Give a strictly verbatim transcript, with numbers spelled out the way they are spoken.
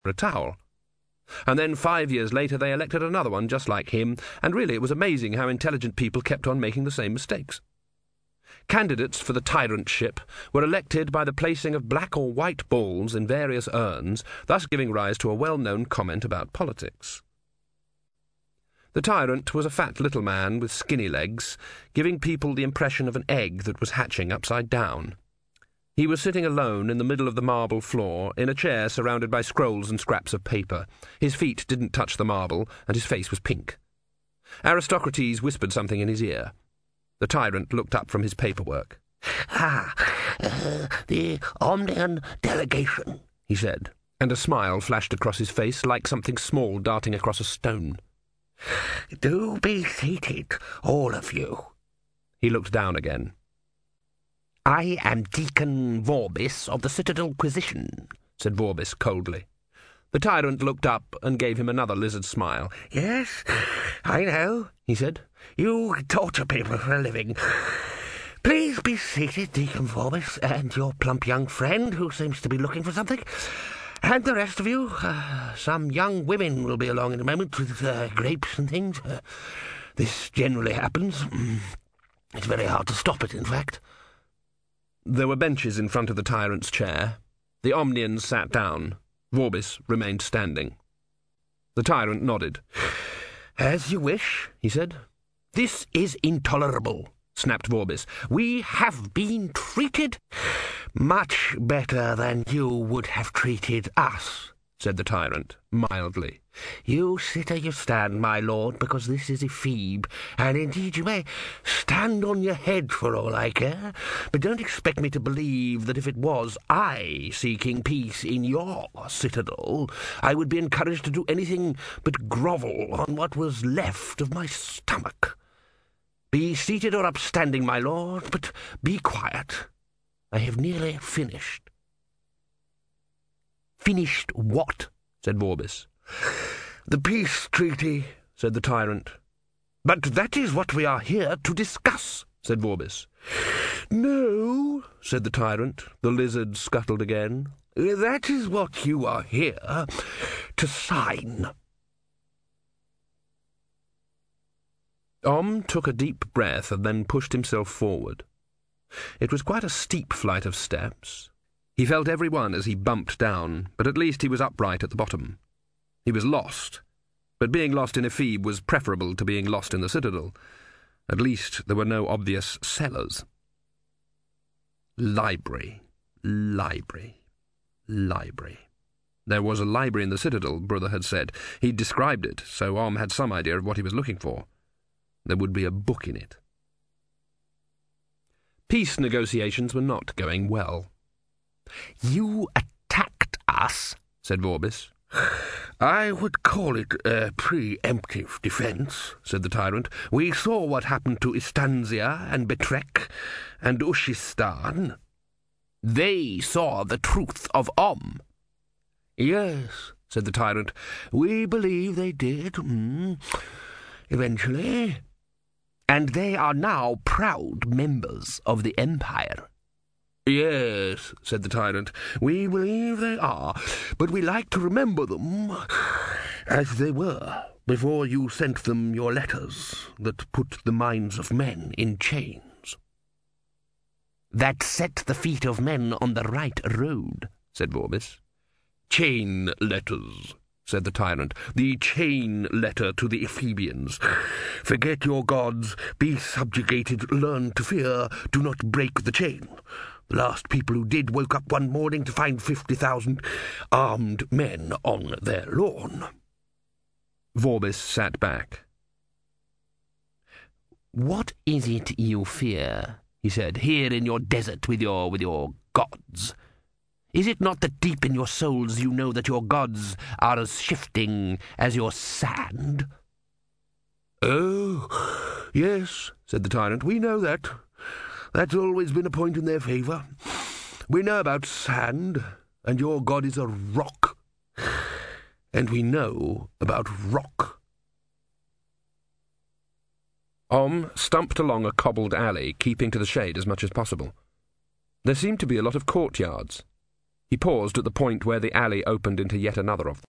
a towel. And then five years later they elected another one just like him, and really it was amazing how intelligent people kept on making the same mistakes. Candidates for the tyrantship were elected by the placing of black or white balls in various urns, thus giving rise to a well-known comment about politics. The tyrant was a fat little man with skinny legs, giving people the impression of an egg that was hatching upside down. He was sitting alone in the middle of the marble floor, in a chair surrounded by scrolls and scraps of paper. His feet didn't touch the marble, and his face was pink. Aristocrates whispered something in his ear. The tyrant looked up from his paperwork. Ah, uh, the Omnian delegation, he said, and a smile flashed across his face like something small darting across a stone. Do be seated, all of you. He looked down again. I am Deacon Vorbis of the Citadel-Quisition, said Vorbis coldly. The tyrant looked up and gave him another lizard smile. Yes, I know, he said. You torture people for a living. Please be seated, Deacon Vorbis, and your plump young friend who seems to be looking for something. And the rest of you. Uh, some young women will be along in a moment with uh, grapes and things. Uh, this generally happens. It's very hard to stop it, in fact. There were benches in front of the tyrant's chair. The Omnians sat down. Vorbis remained standing. The tyrant nodded. As you wish, he said. This is intolerable, snapped Vorbis. We have been treated much better than you would have treated us, said the tyrant, mildly. You sit or you stand, my lord, because this is Ephebe, and indeed you may stand on your head for all I care, but don't expect me to believe that if it was I seeking peace in your citadel, I would be encouraged to do anything but grovel on what was left of my stomach. Be seated or upstanding, my lord, but be quiet. I have nearly finished. Finished what? Said Vorbis. The peace treaty, said the tyrant. But that is what we are here to discuss, said Vorbis. No, said the tyrant. The lizard scuttled again. That is what you are here to sign. Om took a deep breath and then pushed himself forward. It was quite a steep flight of steps. He felt every one as he bumped down, but at least he was upright at the bottom. He was lost, but being lost in Ephebe was preferable to being lost in the citadel. At least there were no obvious cellars. Library, library, library. There was a library in the citadel, Brother had said. He'd described it, so Om had some idea of what he was looking for. There would be a book in it. Peace negotiations were not going well. You attacked us, said Vorbis. I would call it a pre-emptive defence, said the tyrant. We saw what happened to Istanzia and Betrek and Ushistan. They saw the truth of Om. Yes, said the tyrant. We believe they did. Mm. Eventually. And they are now proud members of the Empire. Yes, said the tyrant, we believe they are, but we like to remember them as they were before you sent them your letters that put the minds of men in chains. That set the feet of men on the right road, said Vorbis. Chain letters, said the tyrant, the chain letter to the Ephebians. Forget your gods, be subjugated, learn to fear, do not break the chain. The last people who did woke up one morning to find fifty thousand armed men on their lawn. Vorbis sat back. What is it you fear, he said, here in your desert with your with your gods? Is it not that deep in your souls you know that your gods are as shifting as your sand? Oh, yes, said the tyrant, we know that. That's always been a point in their favour. We know about sand, and your god is a rock. And we know about rock. Om stumped along a cobbled alley, keeping to the shade as much as possible. There seemed to be a lot of courtyards. He paused at the point where the alley opened into yet another of them.